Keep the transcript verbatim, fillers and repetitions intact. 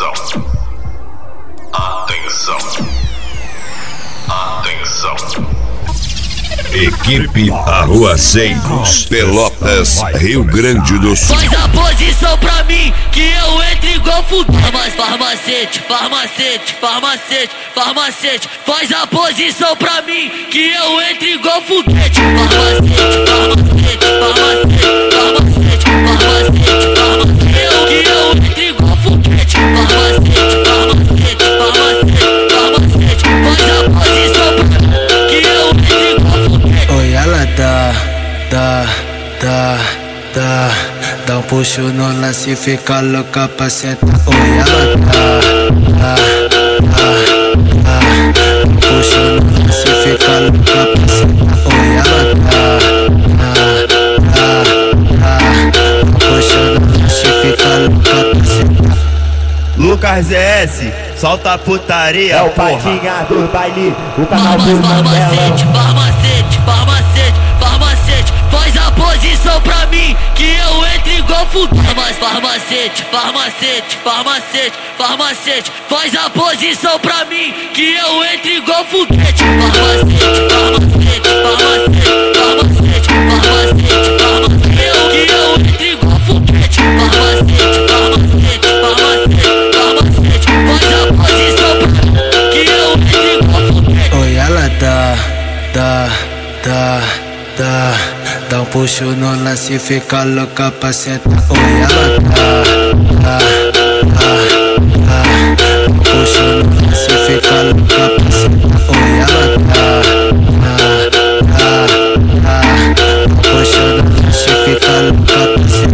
Atenção. Atenção. Atenção. Equipe Arruaceiros, Pelotas, Rio Grande do Sul. Faz a posição pra mim, que eu entro igual foguete. Farmacete, farmacete, farmacete, farmacete. Faz a posição pra mim, que eu entro igual foguete. Farmacete, farmacete, farmacete, farmacete, farmacete, farmacete. Eu que eu entro igual foguete. Farmacete, farmacete, farmacete, farmacete. Faz a posição pra mim, que eu entro igual foguete. Oi, ela dá, dá, dá, dá. Dá um puxo no lance e fica louca pra sentar. Oi, ela dá, dá, dá, dá. Dá um puxo no lance e fica louca pra sentar. Oi, ela dá, dá, dá, dá. Dá um puxo no lance e fica louca pra sentar. Lucas Z S, solta a putaria, é o porra. patinha do baile, o canal do Farmacete, Mandela. farmacete, farmacete, farmacete. Faz a posição pra mim, que eu entro igual foguete. Farmacete, farmacete, farmacete, farmacete. Faz a posição pra mim, que eu entro igual foguete. Farmacete, farmacete, farmacete, farmacete, farmacete, farmacete. Eu que eu entro igual foguete. Farmacete, farmacete, farmacete, farmacete. Faz a posição pra mim, que eu entro igual foguete. Oi, ela dá, dá, dá, dá. Dá um puxo no lance e fica louca pra sentar. Oi, ela dá, dá, dá, dá. Dá um puxo no lance e fica louca pra sentar. Oi, ela dá, dá, dá, dá. Dá um puxo no lance e fica louca pra sentar.